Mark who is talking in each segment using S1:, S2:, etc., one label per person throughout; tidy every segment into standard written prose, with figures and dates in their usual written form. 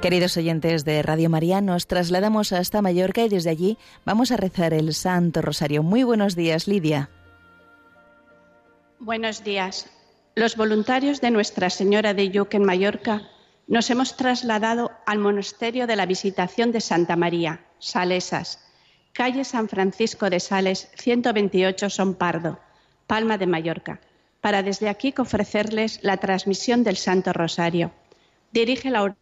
S1: Queridos oyentes de Radio María, nos trasladamos hasta Mallorca y desde allí vamos a rezar el Santo Rosario. Muy buenos días, Lidia.
S2: Buenos días. Los voluntarios de Nuestra Señora de Lluc en Mallorca nos hemos trasladado al Monasterio de la Visitación de Santa María, Salesas, calle San Francisco de Sales, 128 Son Pardo, Palma de Mallorca, para desde aquí ofrecerles la transmisión del Santo Rosario. Dirige la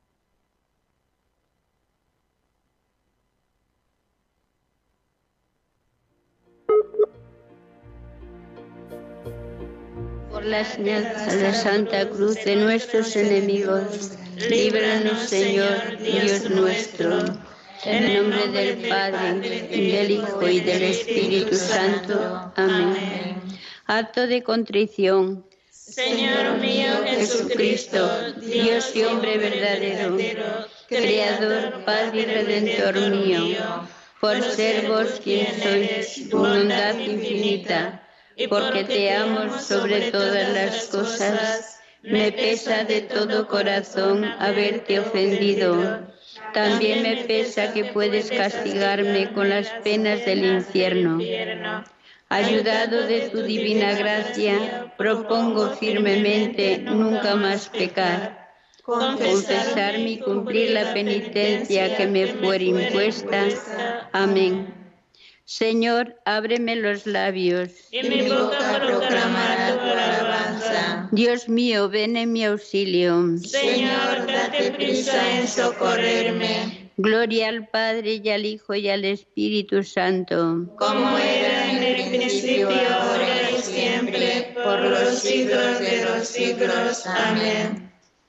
S3: Por la señal de la Santa Cruz de nuestros enemigos, líbranos, Señor, Dios nuestro. En el nombre del Padre, y del Hijo, y del Espíritu Santo. Amén. Acto de contrición.
S4: Señor mío Jesucristo,
S3: Dios y hombre verdadero, Creador, Padre y Redentor mío, por ser vos quien sois, tu bondad infinita, y porque te amo sobre todas las cosas, me pesa de todo corazón haberte ofendido. También me pesa que puedes castigarme con las penas del infierno. Ayudado de tu divina gracia, propongo firmemente nunca más pecar, confesarme y cumplir la penitencia que me fuere impuesta. Amén. Señor, ábreme los labios,
S4: y mi boca proclamará tu alabanza.
S3: Dios mío, ven en mi auxilio.
S4: Señor, date prisa en socorrerme.
S3: Gloria al Padre, y al Hijo, y al Espíritu Santo.
S4: Como era en el principio, ahora y siempre, por los siglos de los siglos. Amén.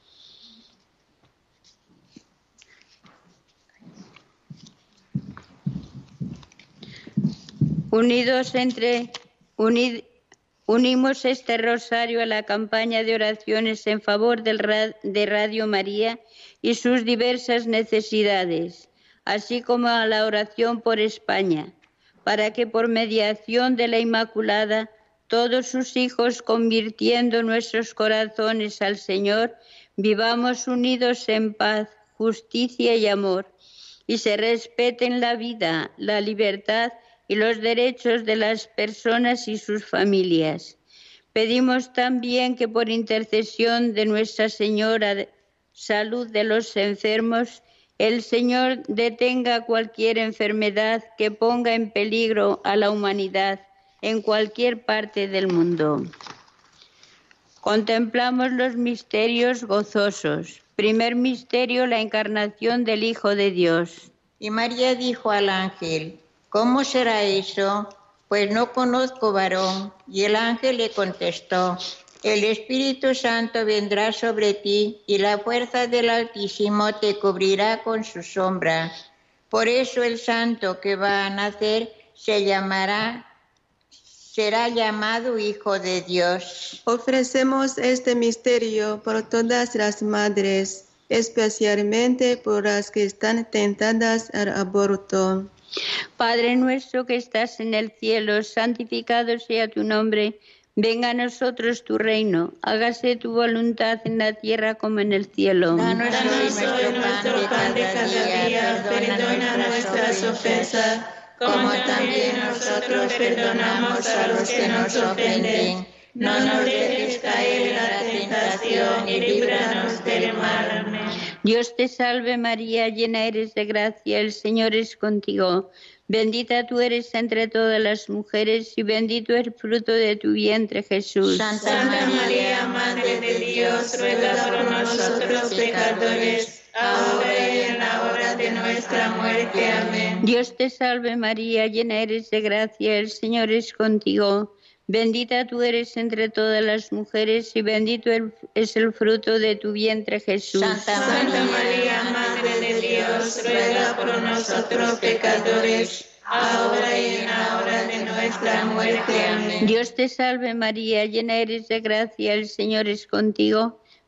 S3: Unimos este rosario a la campaña de oraciones en favor de Radio María y sus diversas necesidades, así como a la oración por España, para que por mediación de la Inmaculada todos sus hijos, convirtiendo nuestros corazones al Señor, vivamos unidos en paz, justicia y amor, y se respeten la vida, la libertad y los derechos de las personas y sus familias. Pedimos también que por intercesión de Nuestra Señora Salud de los enfermos, el Señor detenga cualquier enfermedad que ponga en peligro a la humanidad en cualquier parte del mundo. Contemplamos los misterios gozosos. Primer misterio, la encarnación del Hijo de Dios.
S5: Y María dijo al ángel: ¿Cómo será eso? Pues no conozco varón. Y el ángel le contestó: El Espíritu Santo vendrá sobre ti, y la fuerza del Altísimo te cubrirá con su sombra. Por eso el santo que va a nacer será llamado Hijo de Dios.
S6: Ofrecemos este misterio por todas las madres, especialmente por las que están tentadas al aborto.
S3: Padre nuestro que estás en el cielo, santificado sea tu nombre. Venga a nosotros tu reino. Hágase tu voluntad en la tierra como en el cielo.
S4: Danos hoy nuestro pan de cada día. Perdona nuestras ofensas, como también nosotros perdonamos a los que nos ofenden. No nos dejes caer en la tentación y líbranos del mal. Amén.
S3: Dios te salve María, llena eres de gracia, el Señor es contigo. Bendita tú eres entre todas las mujeres y bendito es el fruto de tu vientre, Jesús.
S4: Santa María, Madre de Dios, ruega por nosotros pecadores, ahora y en la hora de nuestra muerte. Amén.
S3: Dios te salve María, llena eres de gracia, el Señor es contigo. Bendita tú eres entre todas las mujeres y bendito es el fruto de tu vientre, Jesús.
S4: Santa María, Madre de Dios, ruega por nosotros pecadores, ahora y en la hora de nuestra muerte. Amén.
S3: Dios te salve María, llena eres de gracia, el Señor es contigo.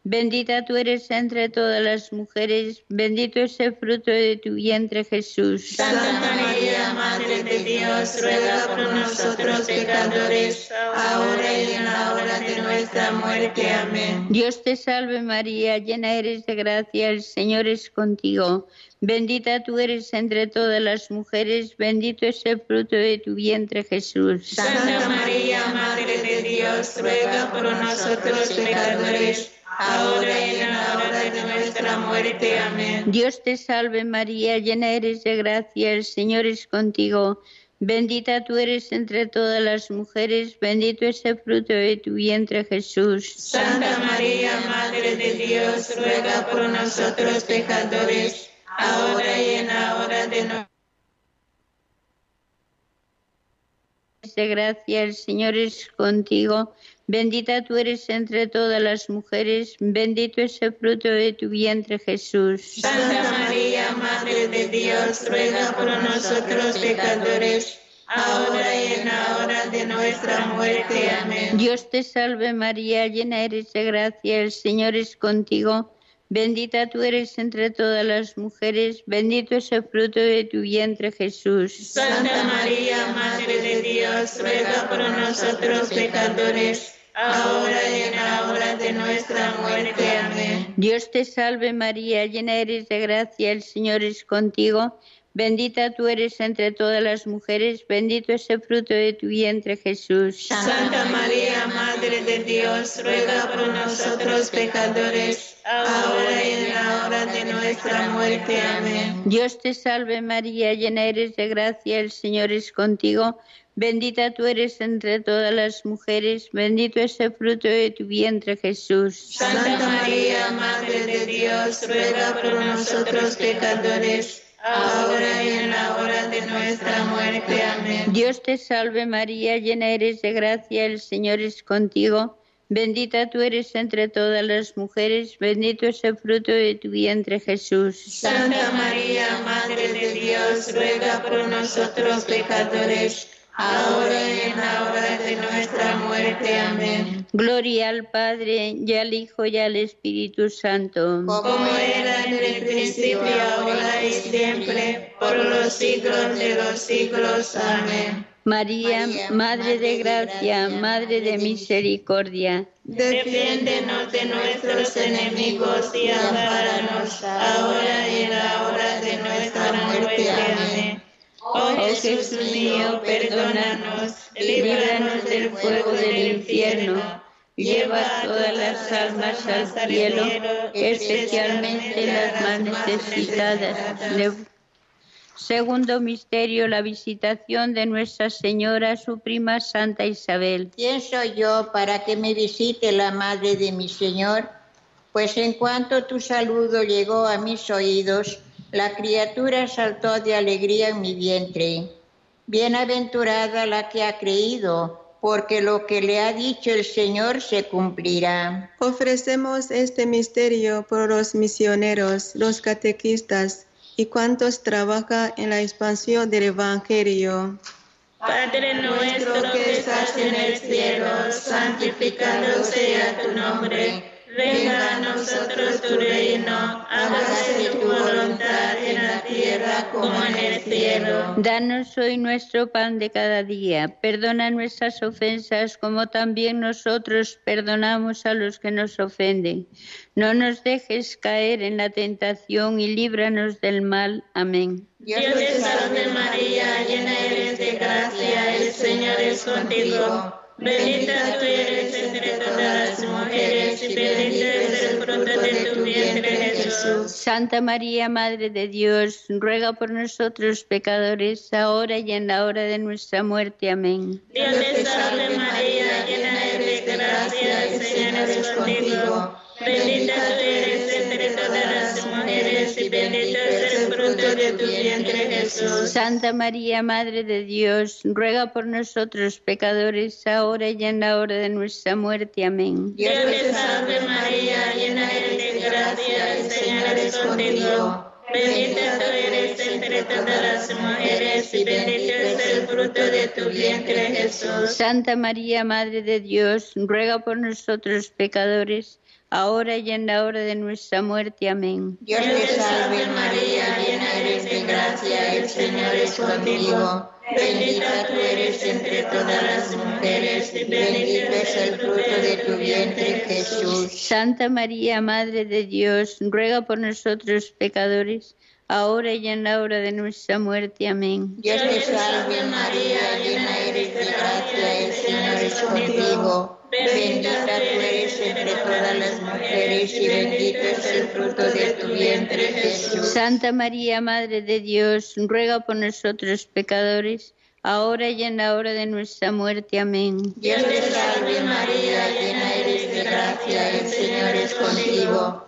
S3: Bendita tú eres entre todas las mujeres, bendito es el fruto de tu vientre, Jesús.
S4: Santa María, Madre de Dios, ruega por nosotros pecadores, ahora y en la hora de nuestra muerte. Amén.
S3: Dios te salve María, llena eres de gracia, el Señor es contigo. Bendita tú eres entre todas las mujeres, bendito es el fruto de tu vientre, Jesús.
S4: Santa María, Madre de Dios, ruega por nosotros pecadores, ahora y en la hora de nuestra muerte. Amén.
S3: Dios te salve María, llena eres de gracia, el Señor es contigo. Bendita tú eres entre todas las mujeres, bendito es el fruto de tu vientre, Jesús.
S4: Santa María, Madre de Dios, ruega por nosotros pecadores, ahora y en la hora de nuestra
S3: de gracia, el Señor es contigo. Bendita tú eres entre todas las mujeres, bendito es el fruto de tu vientre, Jesús.
S4: Santa María, Madre de Dios, ruega por nosotros pecadores, ahora y en la hora de nuestra muerte. Amén.
S3: Dios te salve María, llena eres de gracia, el Señor es contigo. Bendita tú eres entre todas las mujeres, bendito es el fruto de tu vientre, Jesús.
S4: Santa María, Madre de Dios, ruega por nosotros pecadores, ahora y en la hora de nuestra muerte. Amén.
S3: Dios te salve María, llena eres de gracia, el Señor es contigo. Bendita tú eres entre todas las mujeres, bendito es el fruto de tu vientre, Jesús.
S4: Santa María, Madre de Dios, ruega por nosotros pecadores, ahora y en la hora de nuestra muerte. Amén.
S3: Dios te salve María, llena eres de gracia, el Señor es contigo. Bendita tú eres entre todas las mujeres, bendito es el fruto de tu vientre, Jesús.
S4: Santa María, Madre de Dios, ruega por nosotros pecadores, ahora y en la hora de nuestra muerte. Amén.
S3: Dios te salve María, llena eres de gracia, el Señor es contigo. Bendita tú eres entre todas las mujeres, bendito es el fruto de tu vientre, Jesús.
S4: Santa María, Madre de Dios, ruega por nosotros pecadores, ahora y en la hora de nuestra muerte. Amén.
S3: Gloria al Padre, y al Hijo, y al Espíritu Santo.
S4: Como era en el principio, ahora y siempre, por los siglos de los siglos. Amén.
S3: María, Madre de gracia, Madre de misericordia,
S4: defiéndenos de nuestros enemigos y ampáranos, ahora y en la hora de nuestra muerte. Amén. Oh Jesús mío, perdónanos, líbranos del fuego del infierno, lleva todas las almas al cielo, especialmente las más necesitadas.
S3: Segundo misterio, la visitación de Nuestra Señora, su prima Santa Isabel.
S5: ¿Quién soy yo para que me visite la madre de mi Señor? Pues en cuanto tu saludo llegó a mis oídos, la criatura saltó de alegría en mi vientre. Bienaventurada la que ha creído, porque lo que le ha dicho el Señor se cumplirá.
S6: Ofrecemos este misterio por los misioneros, los catequistas y cuantos trabajan en la expansión del Evangelio.
S4: Padre nuestro que estás en el cielo, santificado sea tu nombre. Venga a nosotros tu reino, hágase tu voluntad en la tierra como en el cielo.
S3: Danos hoy nuestro pan de cada día. Perdona nuestras ofensas como también nosotros perdonamos a los que nos ofenden. No nos dejes caer en la tentación y líbranos del mal. Amén.
S4: Dios te salve María, llena eres de gracia, el Señor es contigo. Bendita tú eres entre todas las mujeres y bendito es el fruto de tu vientre, Jesús.
S3: Santa María, Madre de Dios, ruega por nosotros pecadores, ahora y en la hora de nuestra muerte. Amén.
S4: Dios te salve María, llena eres de gracia, el Señor es contigo. Bendita tú eres entre todas las mujeres y bendito es el fruto de tu vientre, Jesús.
S3: Santa María, Madre de Dios, ruega por nosotros pecadores, ahora y en la hora de nuestra muerte. Amén.
S4: Dios te salve María, llena eres de gracia, el Señor es contigo. Bendita tú eres entre todas las mujeres y bendito es el fruto de tu vientre, Jesús.
S3: Santa María, Madre de Dios, ruega por nosotros pecadores, ahora y en la hora de nuestra muerte. Amén.
S5: Dios te salve María, llena eres de gracia, el Señor es contigo. Bendita tú eres entre todas las mujeres y bendito es el fruto de tu vientre, Jesús.
S3: Santa María, Madre de Dios, ruega por nosotros pecadores, ahora y en la hora de nuestra muerte. Amén.
S5: Dios te salve María, llena eres de gracia, el Señor es contigo. Bendita tú eres entre todas las mujeres y bendito es el fruto de tu vientre, Jesús.
S3: Santa María, Madre de Dios, ruega por nosotros pecadores, ahora y en la hora de nuestra muerte. Amén.
S5: Dios te salve María, llena eres de gracia, el Señor es contigo.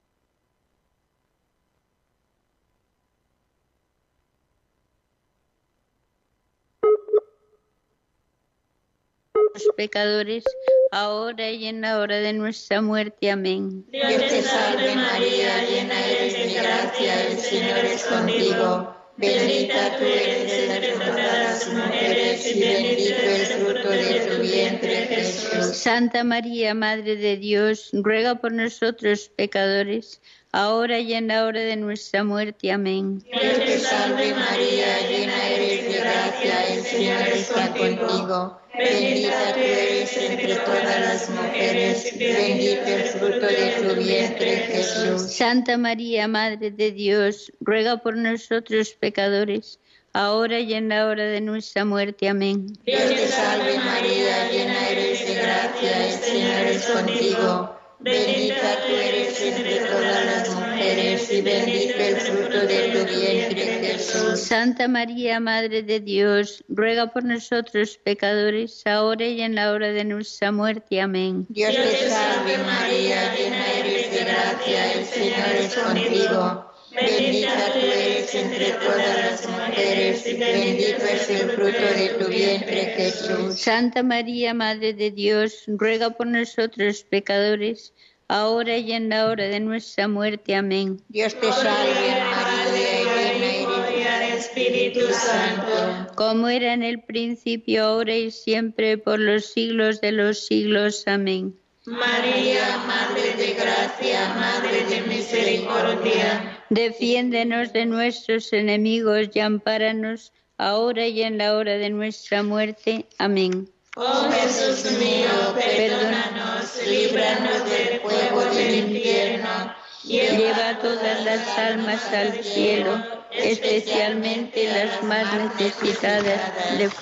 S3: Los pecadores, ahora y en la hora de nuestra muerte. Amén.
S5: Dios te salve María, llena eres de gracia, el Señor es contigo. Bendita tú eres entre todas las mujeres y bendito el fruto de tu vientre, Jesús.
S3: Santa María, Madre de Dios, ruega por nosotros pecadores, ahora y en la hora de nuestra muerte. Amén.
S5: Dios te salve María, llena eres de gracia, el Señor está contigo. Bendita tú eres entre todas las mujeres, bendito el fruto de tu vientre, Jesús.
S3: Santa María, Madre de Dios, ruega por nosotros pecadores, ahora y en la hora de nuestra muerte. Amén.
S5: Dios te salve María, llena eres de gracia, el Señor es contigo. Bendita tú eres entre todas las mujeres y bendito el fruto de tu vientre, Jesús.
S3: Santa María, Madre de Dios, ruega por nosotros pecadores, ahora y en la hora de nuestra muerte. Amén.
S5: Dios te salve María, llena eres de gracia, el Señor es contigo. Bendita tú eres entre todas las mujeres y bendito es el fruto de tu vientre, Jesús.
S3: Santa María, Madre de Dios, ruega por nosotros pecadores, ahora y en la hora de nuestra muerte. Amén.
S5: Dios te salve María, llena eres del Espíritu Santo.
S3: Como era en el principio, ahora y siempre, por los siglos de los siglos. Amén.
S4: María, Madre de gracia, Madre de misericordia,
S3: defiéndenos de nuestros enemigos y ampáranos, ahora y en la hora de nuestra muerte. Amén.
S4: Oh Jesús mío, perdónanos, líbranos del fuego del infierno,
S3: lleva todas las almas al cielo, especialmente las más necesitadas de...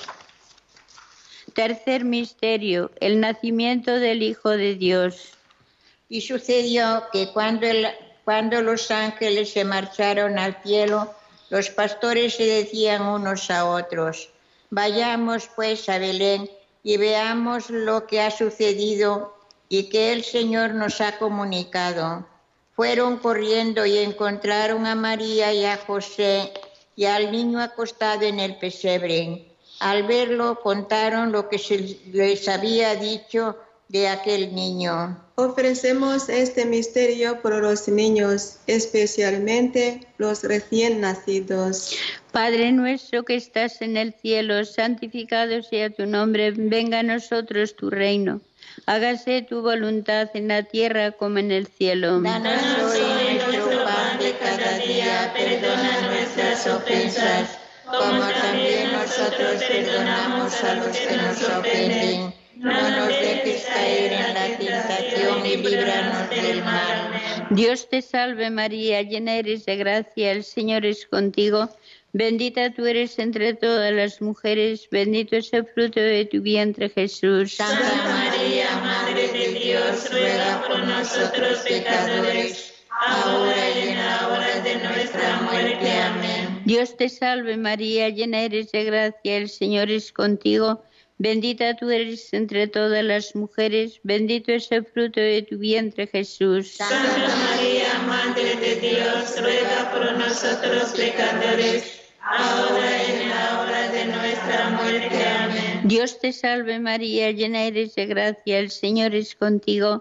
S3: Tercer misterio, el nacimiento del Hijo de Dios.
S5: Y sucedió que cuando los ángeles se marcharon al cielo, los pastores se decían unos a otros: vayamos pues a Belén y veamos lo que ha sucedido y que el Señor nos ha comunicado. Fueron corriendo y encontraron a María y a José y al niño acostado en el pesebre. Al verlo, contaron lo que se les había dicho de aquel niño.
S6: Ofrecemos este misterio por los niños, especialmente los recién nacidos.
S3: Padre nuestro que estás en el cielo, santificado sea tu nombre, venga a nosotros tu reino. Hágase tu voluntad en la tierra como en el cielo.
S5: Danos hoy nuestro pan de cada día, perdona nuestras ofensas, como también nosotros perdonamos a los que nos ofenden. No nos dejes caer en la tentación y líbranos del mal.
S3: Dios te salve María, llena eres de gracia, el Señor es contigo. Bendita tú eres entre todas las mujeres, bendito es el fruto de tu vientre, Jesús.
S4: Santa María, Madre de Dios, ruega por nosotros pecadores, ahora y en la hora de nuestra muerte. Amén.
S3: Dios te salve María, llena eres de gracia, el Señor es contigo. Bendita tú eres entre todas las mujeres, bendito es el fruto de tu vientre, Jesús.
S4: Santa María, Madre de Dios, ruega por nosotros pecadores, ahora y en la hora de nuestra muerte. Amén.
S3: Dios te salve María, llena eres de gracia, el Señor es contigo.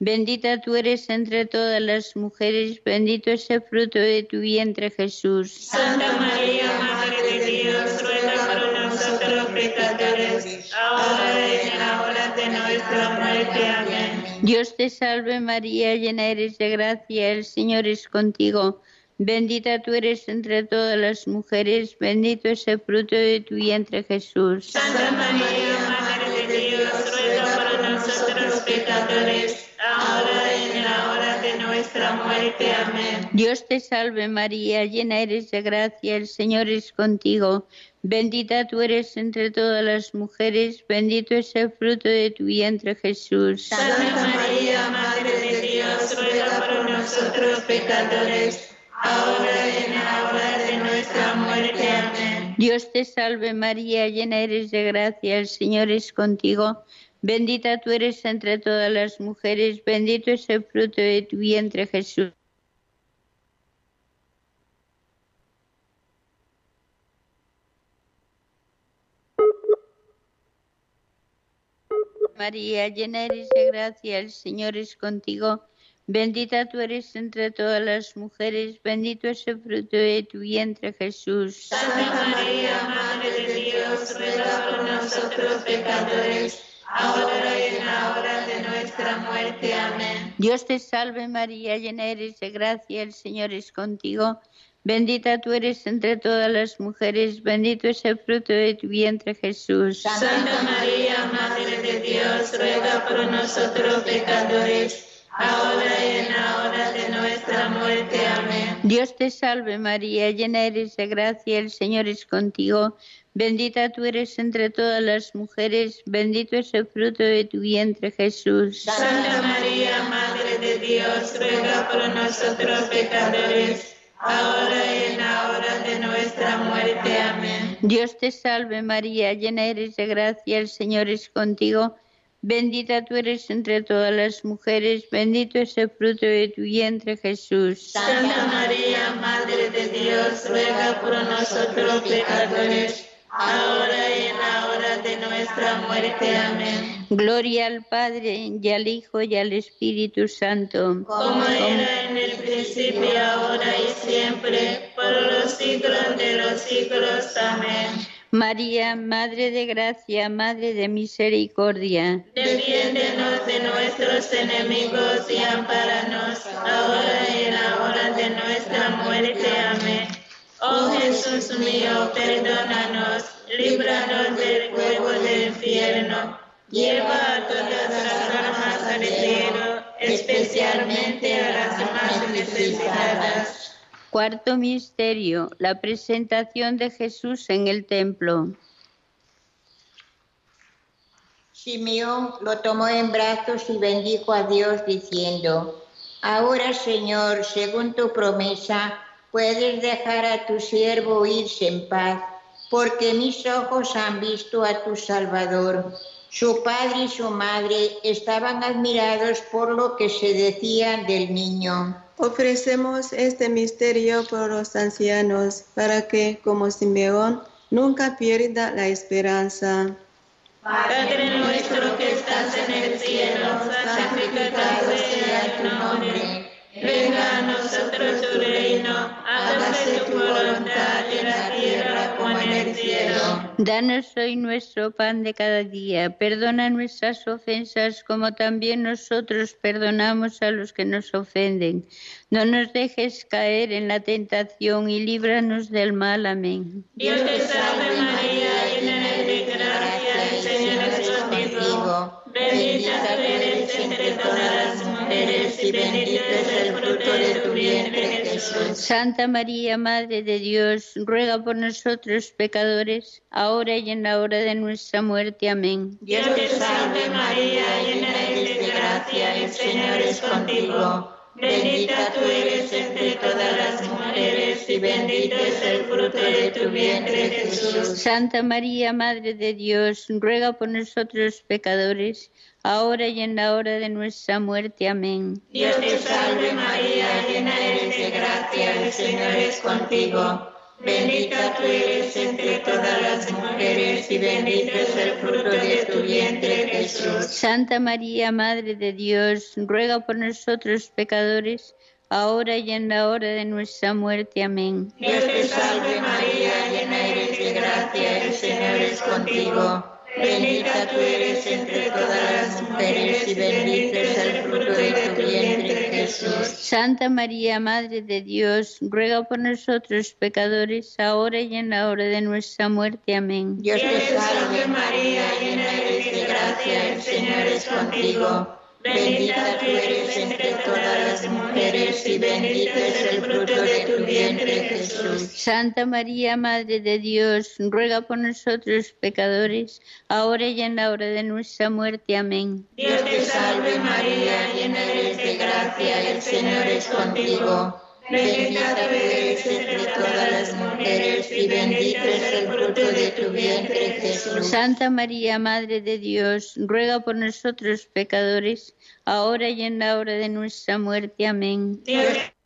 S3: Bendita tú eres entre todas las mujeres, bendito es el fruto de tu vientre, Jesús.
S4: Santa María, Madre de Dios, ruega por nosotros pecadores, ahora y en la hora de nuestra muerte. Amén.
S3: Dios te salve María, llena eres de gracia, el Señor es contigo. Bendita tú eres entre todas las mujeres, bendito es el fruto de tu vientre, Jesús.
S4: Santa María, Madre de Dios, ruega por nosotros pecadores, ahora y en la hora de nuestra muerte. Amén.
S3: Dios te salve María, llena eres de gracia, el Señor es contigo. Bendita tú eres entre todas las mujeres, bendito es el fruto de tu vientre, Jesús.
S4: Santa María, Madre de Dios, ruega por nosotros pecadores, ahora y en la hora de nuestra muerte. Amén.
S3: Dios te salve María, llena eres de gracia, el Señor es contigo. Bendita tú eres entre todas las mujeres, bendito es el fruto de tu vientre, Jesús. María, llena eres de gracia, el Señor es contigo. Bendita tú eres entre todas las mujeres, bendito es el fruto de tu vientre, Jesús.
S4: Santa María, Madre de Dios, ruega por nosotros pecadores, ahora y en la hora de nuestra muerte. Amén.
S3: Dios te salve María, llena eres de gracia, el Señor es contigo. Bendita tú eres entre todas las mujeres, bendito es el fruto de tu vientre, Jesús.
S4: Santa María, Madre de Dios, ruega por nosotros pecadores, ahora y en la hora de nuestra muerte. Amén.
S3: Dios te salve María, llena eres de gracia, el Señor es contigo. Bendita tú eres entre todas las mujeres, bendito es el fruto de tu vientre, Jesús.
S4: Santa María, Madre de Dios, ruega por nosotros pecadores, ahora y en la hora de nuestra muerte. Amén.
S3: Dios te salve María, llena eres de gracia, el Señor es contigo. Bendita tú eres entre todas las mujeres, bendito es el fruto de tu vientre, Jesús.
S4: Santa María, Madre de Dios, ruega por nosotros pecadores, ahora y en la hora de nuestra muerte. Amén.
S3: Gloria al Padre, y al Hijo, y al Espíritu Santo.
S4: Como era en el principio, ahora y siempre, por los siglos de los siglos. Amén.
S3: María, Madre de Gracia, Madre de Misericordia.
S4: Defiéndenos de nuestros enemigos y ampáranos, ahora y en la hora de nuestra muerte. Amén. Oh Jesús mío, perdónanos, líbranos del fuego del infierno, lleva a todas las almas al cielo, especialmente a las más necesitadas.
S3: Cuarto misterio, la presentación de Jesús en el templo.
S5: Simeón lo tomó en brazos y bendijo a Dios diciendo: Ahora, Señor, según tu promesa, puedes dejar a tu siervo irse en paz, porque mis ojos han visto a tu Salvador. Su padre y su madre estaban admirados por lo que se decía del niño.
S6: Ofrecemos este misterio por los ancianos, para que, como Simeón, nunca pierda la esperanza.
S4: Padre nuestro que estás en el cielo, santificado sea tu nombre. Venga a nosotros tu reino, hágase tu voluntad en la tierra como en el cielo.
S3: Danos hoy nuestro pan de cada día. Perdona nuestras ofensas como también nosotros perdonamos a los que nos ofenden. No nos dejes caer en la tentación y líbranos del mal. Amén.
S4: Dios te salve María, llena eres de gracia, el Señor es contigo. Bendita tú eres entre todas las mujeres y bendito es el fruto de tu vientre, Jesús.
S3: Santa María, Madre de Dios, ruega por nosotros pecadores, ahora y en la hora de nuestra muerte. Amén.
S4: Dios te salve María, llena eres de gracia, el Señor es contigo. Bendita tú eres entre todas las mujeres y bendito es el fruto de tu vientre, Jesús.
S3: Santa María, Madre de Dios, ruega por nosotros pecadores, ahora y en la hora de nuestra muerte. Amén.
S4: Dios te salve María, llena eres de gracia, el Señor es contigo. Bendita tú eres entre todas las mujeres y bendito es el fruto de tu vientre, Jesús.
S3: Santa María, Madre de Dios, ruega por nosotros pecadores, ahora y en la hora de nuestra muerte. Amén.
S4: Dios te salve María, llena eres de gracia, el Señor es contigo. Bendita tú eres entre todas las mujeres y bendito es el fruto de tu vientre, Jesús.
S3: Santa María, Madre de Dios, ruega por nosotros pecadores, ahora y en la hora de nuestra muerte. Amén.
S4: Dios te salve María, llena eres de gracia, el Señor es contigo. Bendita tú eres entre todas las mujeres y bendito es el fruto de tu vientre, Jesús.
S3: Santa María, Madre de Dios, ruega por nosotros pecadores, ahora y en la hora de nuestra muerte. Amén.
S4: Dios te salve María, llena eres de gracia, el Señor es contigo. Bendita tú eres entre todas las mujeres y bendito es el fruto de tu vientre, Jesús.
S3: Santa María, Madre de Dios, ruega por nosotros pecadores, ahora y en la hora de nuestra muerte. Amén.
S4: Dios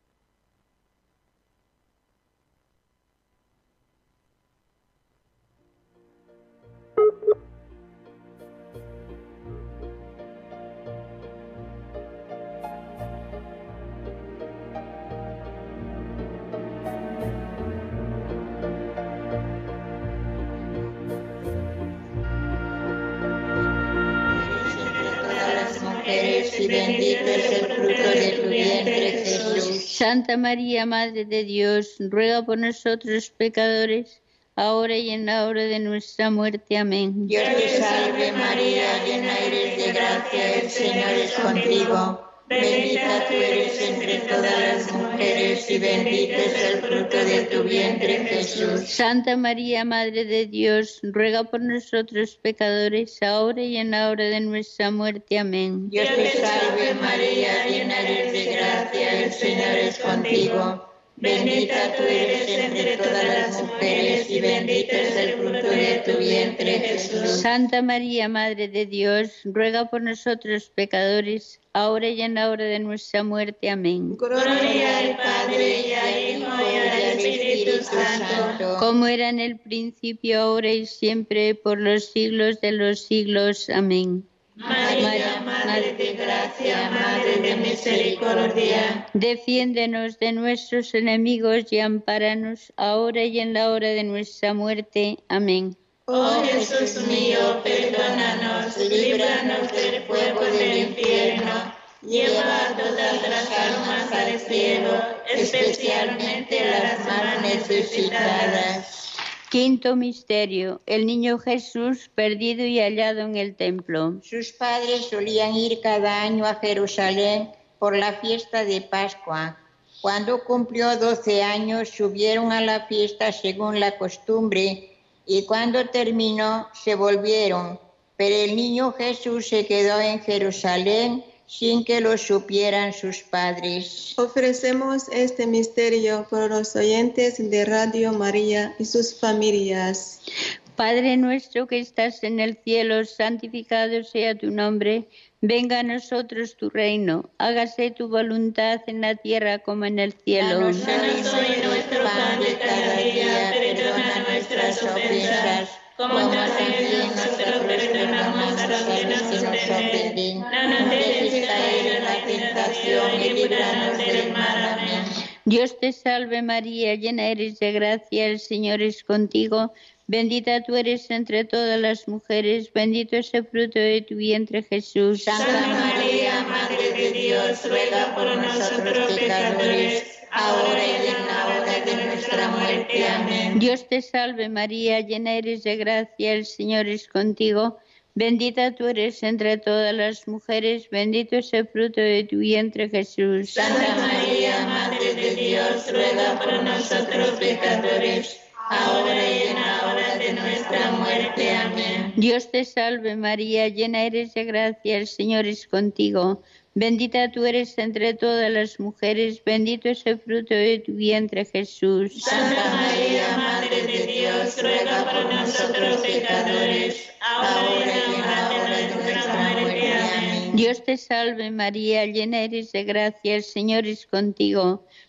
S4: y bendito es el fruto de tu vientre, Jesús.
S3: Santa María, Madre de Dios, ruega por nosotros pecadores, ahora y en la hora de nuestra muerte. Amén.
S4: Dios te salve María, llena eres de gracia, el Señor es contigo. Bendita tú eres entre todas las mujeres y bendito es el fruto de tu vientre, Jesús.
S3: Santa María, Madre de Dios, ruega por nosotros pecadores, ahora y en la hora de nuestra muerte. Amén.
S4: Dios te salve María, llena eres de gracia, el Señor es contigo. Bendita tú eres entre todas las mujeres y bendito es el fruto de tu vientre, Jesús.
S3: Santa María, Madre de Dios, ruega por nosotros pecadores, ahora y en la hora de nuestra muerte. Amén.
S4: Gloria al Padre, y al Hijo, y al Espíritu Santo.
S3: Como era en el principio, ahora y siempre, por los siglos de los siglos. Amén.
S4: María, Madre de gracia, Madre de misericordia,
S3: defiéndenos de nuestros enemigos y ampáranos, ahora y en la hora de nuestra muerte. Amén.
S4: Oh Jesús mío, perdónanos, líbranos del fuego del infierno, lleva a todas las almas al cielo, especialmente las más necesitadas.
S3: Quinto misterio, el niño Jesús perdido y hallado en el templo.
S5: Sus padres solían ir cada año a Jerusalén por la fiesta de Pascua. Cuando cumplió 12 años, subieron a la fiesta según la costumbre, y cuando terminó, se volvieron. Pero el niño Jesús se quedó en Jerusalén sin que lo supieran sus padres.
S6: Ofrecemos este misterio por los oyentes de Radio María y sus familias.
S3: Padre nuestro que estás en el cielo, santificado sea tu nombre. Venga a nosotros tu reino. Hágase tu voluntad en la tierra como en el cielo.
S4: Danos hoy nuestro pan de cada día. Perdona nuestras ofensas, como también nosotros perdonamos a los que nos ofenden. No nos dejes caer en la tentación y líbranos del mal. Amén.
S3: Dios te salve María, llena eres de gracia, el Señor es contigo. Bendita tú eres entre todas las mujeres, bendito es el fruto de tu vientre, Jesús.
S4: Santa María, Madre de Dios, ruega por nosotros pecadores, ahora y en la hora de nuestra muerte. Amén.
S3: Dios te salve María, llena eres de gracia, el Señor es contigo. Bendita tú eres entre todas las mujeres, bendito es el fruto de tu vientre, Jesús.
S4: Santa María, Madre de Dios, ruega por nosotros pecadores, ahora y en la hora de nuestra muerte. Amén.
S3: Dios te salve María, llena eres de gracia, el Señor es contigo. Bendita tú eres entre todas las mujeres, bendito es el fruto de tu vientre, Jesús.
S4: Santa María, Madre de Dios, ruega por nosotros pecadores, ahora y en la hora de nuestra muerte. Amén.
S3: Dios te salve María, llena eres de gracia, el Señor es contigo.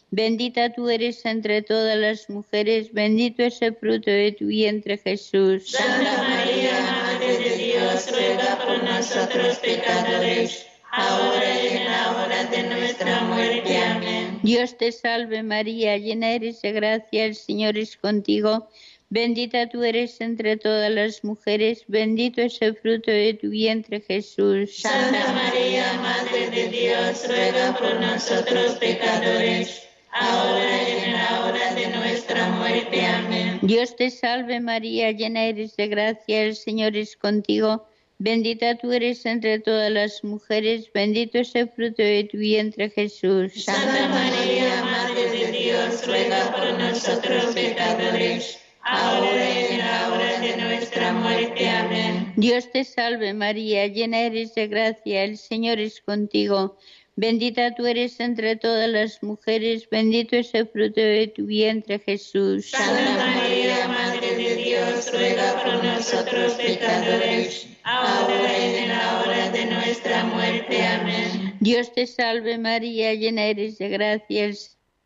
S3: Bendita tú eres entre todas las mujeres, bendito es el fruto de tu vientre, Jesús.
S4: Santa María, Madre de Dios, ruega por nosotros pecadores, ahora y en la hora de nuestra muerte. Amén.
S3: Dios te salve María, llena eres de gracia, el Señor es contigo. Bendita tú eres entre todas las mujeres, bendito es el fruto de tu vientre, Jesús.
S4: Santa María, Madre de Dios, ruega por nosotros pecadores, ahora y en la hora de nuestra muerte. Amén.
S3: Dios te salve María, llena eres de gracia, el Señor es contigo. Bendita tú eres entre todas las mujeres, bendito es el fruto de tu vientre, Jesús.
S4: Santa María, Madre de Dios, ruega por nosotros pecadores, ahora y en la hora de nuestra muerte. Amén.
S3: Dios te salve María, llena eres de gracia, el Señor es contigo. Bendita tú eres entre todas las mujeres, bendito es el fruto de tu vientre, Jesús.
S4: Santa María, Madre de Dios, ruega por nosotros pecadores, ahora y en la hora de nuestra muerte. Amén.
S3: Dios te salve María, llena eres de gracia, el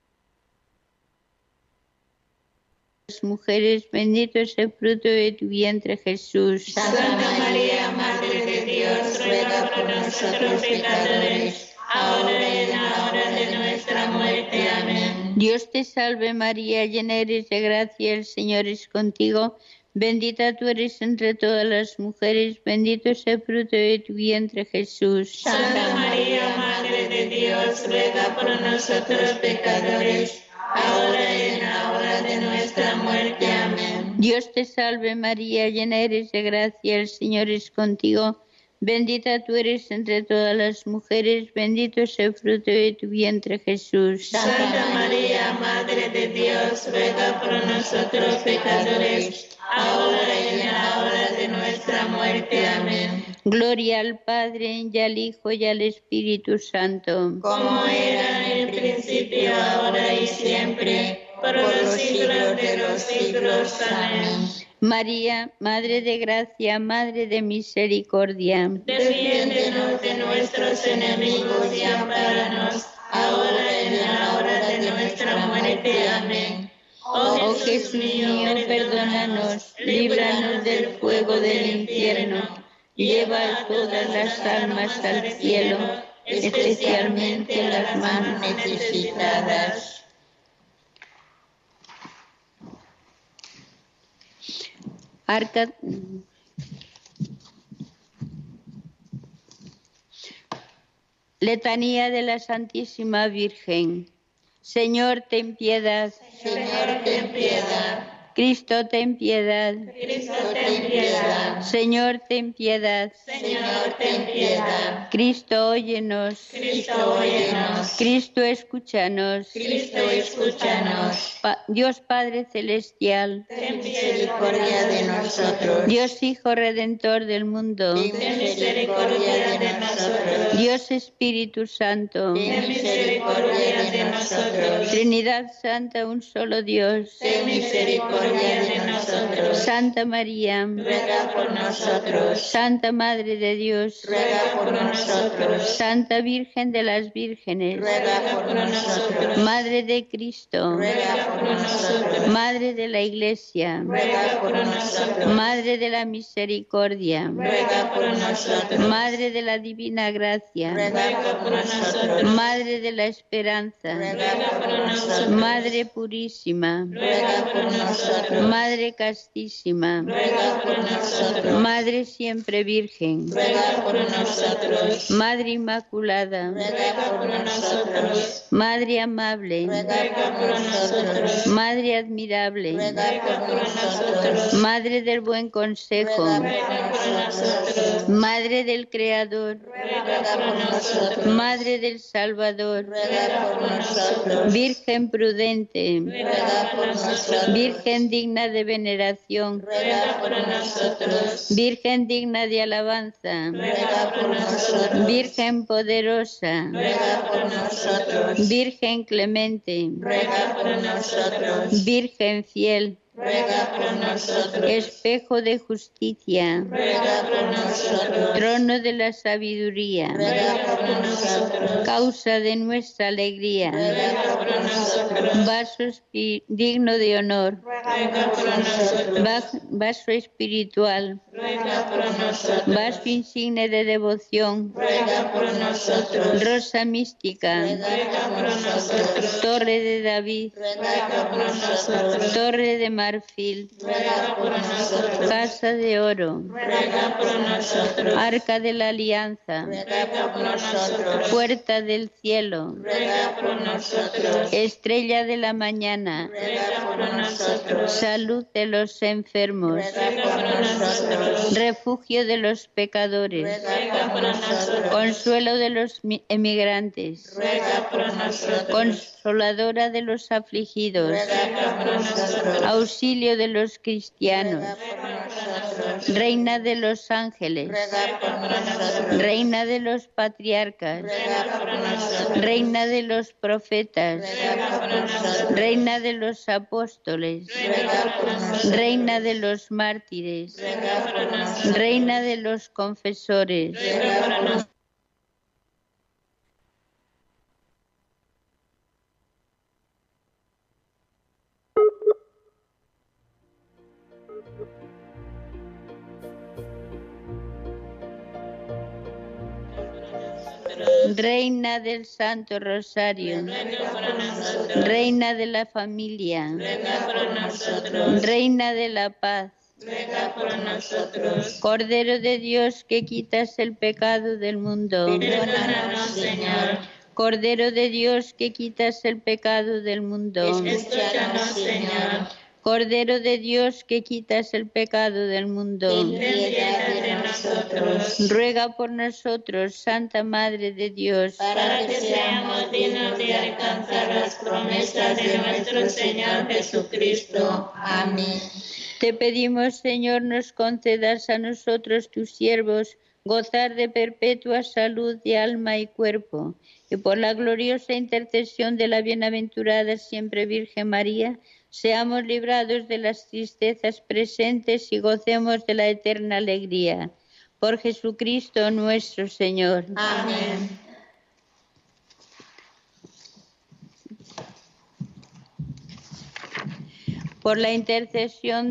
S3: las mujeres, bendito es el fruto de tu vientre, Jesús.
S4: Santa María, Madre de Dios, ruega por nosotros pecadores, ahora y en la hora de nuestra muerte. Amén.
S3: Dios te salve María, llena eres de gracia, el Señor es contigo. Bendita tú eres entre todas las mujeres, bendito es el fruto de tu vientre, Jesús.
S4: Santa María, Madre de Dios, ruega por nosotros pecadores, ahora y en la hora de nuestra muerte. Amén.
S3: Dios te salve María, llena eres de gracia, el Señor es contigo. Bendita tú eres entre todas las mujeres, bendito es el fruto de tu vientre, Jesús.
S4: Santa María, Madre de Dios, ruega por nosotros pecadores, ahora y en la hora de nuestra muerte. Amén.
S3: Gloria al Padre, y al Hijo, y al Espíritu Santo.
S4: Como era en el principio, ahora y siempre, por los siglos de los siglos. Amén.
S3: María, Madre de Gracia, Madre de Misericordia.
S4: Defiéndenos de nuestros enemigos y ampáranos, ahora y en la hora de nuestra muerte. Amén.
S3: Oh Jesús mío, perdónanos, líbranos del fuego del infierno, lleva a todas las almas al cielo, especialmente las más necesitadas. Letanía de la Santísima Virgen. Señor, ten piedad.
S4: Señor, ten piedad.
S3: Cristo, ten piedad.
S4: Cristo, ten piedad.
S3: Señor, ten piedad.
S4: Señor, ten piedad.
S3: Cristo, óyenos.
S4: Cristo, óyenos.
S3: Cristo, escúchanos.
S4: Cristo, escúchanos.
S3: Dios Padre Celestial.
S4: Ten misericordia de nosotros.
S3: Dios Hijo Redentor del mundo.
S4: Ten misericordia de nosotros.
S3: Dios Espíritu Santo.
S4: Ten misericordia de nosotros.
S3: Trinidad Santa, un solo Dios.
S4: Ten misericordia de nosotros.
S3: Santa María.
S4: Ruega por nosotros.
S3: Santa Madre de Dios.
S4: Ruega por nosotros.
S3: Santa Virgen de las Vírgenes.
S4: Ruega por nosotros.
S3: Madre de Cristo.
S4: Ruega por nosotros.
S3: Madre de la Iglesia.
S4: Ruega por nosotros.
S3: Madre de la Misericordia.
S4: Ruega por nosotros.
S3: Madre de la Divina Gracia.
S4: Ruega por nosotros.
S3: Madre de la Esperanza.
S4: Ruega por nosotros.
S3: Madre Purísima.
S4: Ruega por nosotros.
S3: Madre Castísima.
S4: Ruega por nosotros.
S3: Madre Siempre Virgen.
S4: Ruega por nosotros.
S3: Madre Inmaculada.
S4: Ruega por nosotros.
S3: Madre Amable.
S4: Ruega por nosotros.
S3: Madre Admirable.
S4: Ruega por nosotros.
S3: Madre del Buen Consejo.
S4: Ruega por nosotros.
S3: Madre del Creador.
S4: Ruega por nosotros.
S3: Madre del Salvador.
S4: Ruega por nosotros.
S3: Virgen prudente.
S4: Ruega por nosotros.
S3: Virgen digna de veneración.
S4: Ruega por nosotros.
S3: Virgen digna de alabanza.
S4: Ruega por nosotros.
S3: Virgen poderosa.
S4: Ruega por nosotros.
S3: Virgen clemente.
S4: Ruega por nosotros.
S3: Virgen fiel.
S4: ruega por nosotros.
S3: Espejo de justicia,
S4: Ruega por nosotros.
S3: trono de la sabiduría,
S4: Ruega por nosotros.
S3: causa de nuestra alegría,
S4: Ruega por nosotros.
S3: vaso digno de honor,
S4: Ruega por nosotros.
S3: vaso espiritual,
S4: Ruega por nosotros.
S3: vaso insigne de devoción,
S4: Ruega por nosotros.
S3: rosa mística,
S4: Ruega por nosotros.
S3: torre de David,
S4: Ruega por nosotros.
S3: torre de marfil,
S4: Ruega por nosotros.
S3: casa de oro,
S4: Ruega por nosotros.
S3: arca de la alianza,
S4: Ruega por nosotros.
S3: puerta del cielo,
S4: Ruega por nosotros.
S3: estrella de la mañana,
S4: Ruega por nosotros.
S3: salud de los enfermos,
S4: Ruega por nosotros.
S3: refugio de los pecadores,
S4: Ruega por nosotros.
S3: consuelo de los emigrantes,
S4: Ruega por nosotros.
S3: consoladora de los afligidos,
S4: Ruega por nosotros.
S3: auxilio de los cristianos, reina de los ángeles,
S4: Ruega por nosotros.
S3: reina de los patriarcas,
S4: Ruega por nosotros.
S3: reina de los profetas,
S4: Ruega por nosotros.
S3: reina de los apóstoles,
S4: Ruega por nosotros.
S3: reina de los mártires,
S4: Ruega por nosotros.
S3: reina de los confesores,
S4: Ruega por nosotros.
S3: reina del Santo Rosario,
S4: Ruega por nosotros.
S3: reina de la familia,
S4: Ruega por nosotros.
S3: reina de la paz,
S4: Ruega por nosotros.
S3: Cordero de Dios que quitas el pecado del mundo,
S4: Perdónanos, Señor.
S3: Cordero de Dios que quitas el pecado del mundo,
S4: Escúchanos, Señor.
S3: Cordero de Dios que quitas el pecado del mundo,
S4: Ten piedad de nosotros.
S3: ruega por nosotros, Santa Madre de Dios,
S4: Para que seamos dignos de alcanzar las promesas de nuestro Señor Jesucristo. Amén.
S3: te pedimos, Señor, nos concedas a nosotros, tus siervos, gozar de perpetua salud de alma y cuerpo, y por la gloriosa intercesión de la bienaventurada siempre Virgen María, seamos librados de las tristezas presentes y gocemos de la eterna alegría. Por Jesucristo nuestro Señor.
S4: Amén.
S3: Por la intercesión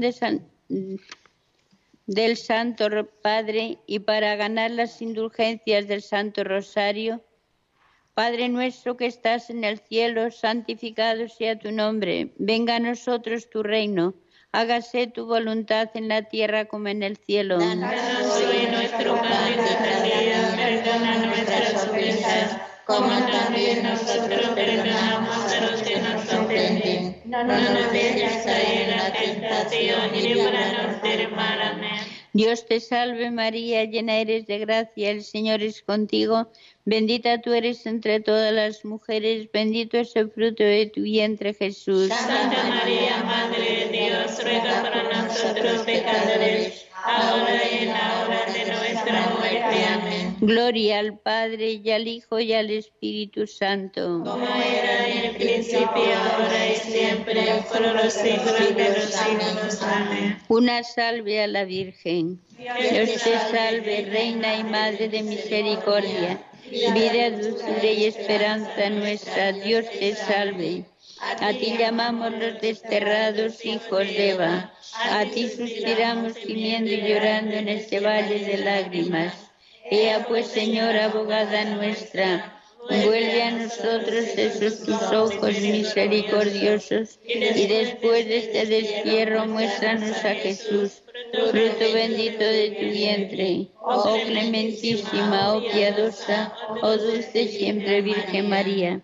S3: del Santo Padre y para ganar las indulgencias del Santo Rosario, Padre nuestro que estás en el cielo, santificado sea tu nombre. Venga a nosotros tu reino. Hágase tu voluntad en la tierra como en el cielo.
S4: Danos hoy nuestro pan de cada día. Perdona nuestras ofensas, como también nosotros perdonamos a los que nos ofenden. No nos dejes caer en la tentación y líbranos del mal. Amén.
S3: Dios te salve María, llena eres de gracia, el Señor es contigo. Bendita tú eres entre todas las mujeres, bendito es el fruto de tu vientre, Jesús.
S4: Santa María, Madre de Dios, ruega por nosotros pecadores, ahora y en la hora de nuestra muerte. Amén.
S3: Gloria al Padre, y al Hijo, y al Espíritu Santo.
S4: Como era en el principio, ahora y siempre, por los siglos de los siglos. Amén.
S3: Una salve a la Virgen. Dios te salve, Reina y Madre de misericordia, vida, dulzura y esperanza nuestra. Dios te salve. A ti llamamos los desterrados hijos de Eva. A ti suspiramos gimiendo y llorando en este valle de lágrimas. Ea pues, Señora, abogada nuestra, vuelve a nosotros esos tus ojos misericordiosos y después de este destierro muéstranos a Jesús, fruto bendito de tu vientre. Oh clementísima, oh piadosa, oh dulce siempre Virgen María,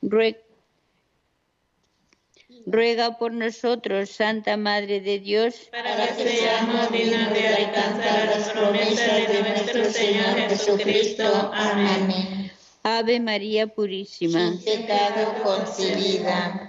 S3: ruega por nosotros, Santa Madre de Dios,
S4: para que seamos dignos de alcanzar las promesas de nuestro Señor Jesucristo. Amén.
S3: Ave María Purísima.
S5: Sin pecado concebida.